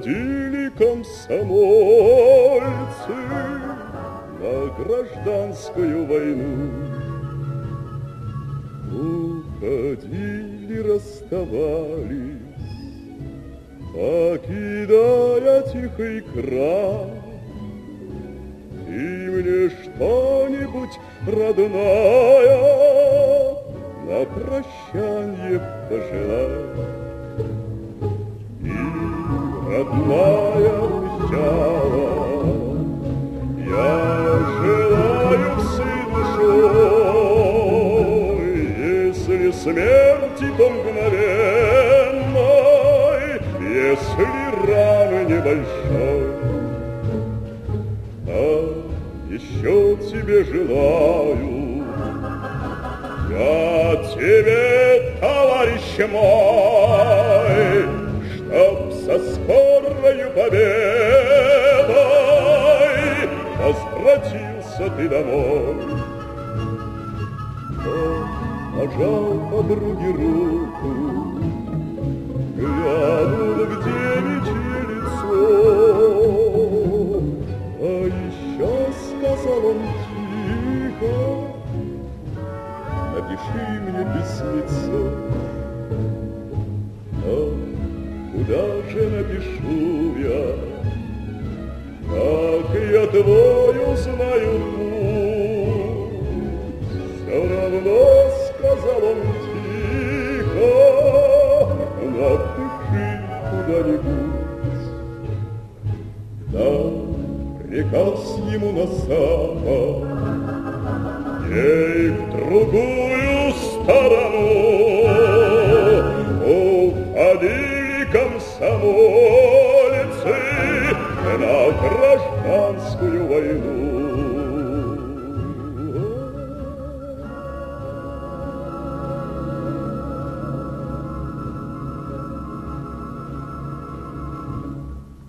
уходили комсомольцы на гражданскую войну. Уходили, расставались, покидая тихий край. Ты мне что-нибудь, родная, на прощанье пожелай. И родная прощала, я желаю всей душой, если смерти то мгновенной, если раны небольшой. А еще тебе желаю, я тебе, товарищ мой, чтоб со скорою победой возвратился ты домой. Пожал подруге руку, глянул в девичье лицо, а еще сказал он тихо: напиши мне письмецо. А куда же напишу я, как я твой узнаю путь? Все равно, сказал он тихо, напиши куда-нибудь. Дал приказ ему на запад, ей в другую сторону. Уходили комсомольцы на гражданскую войну.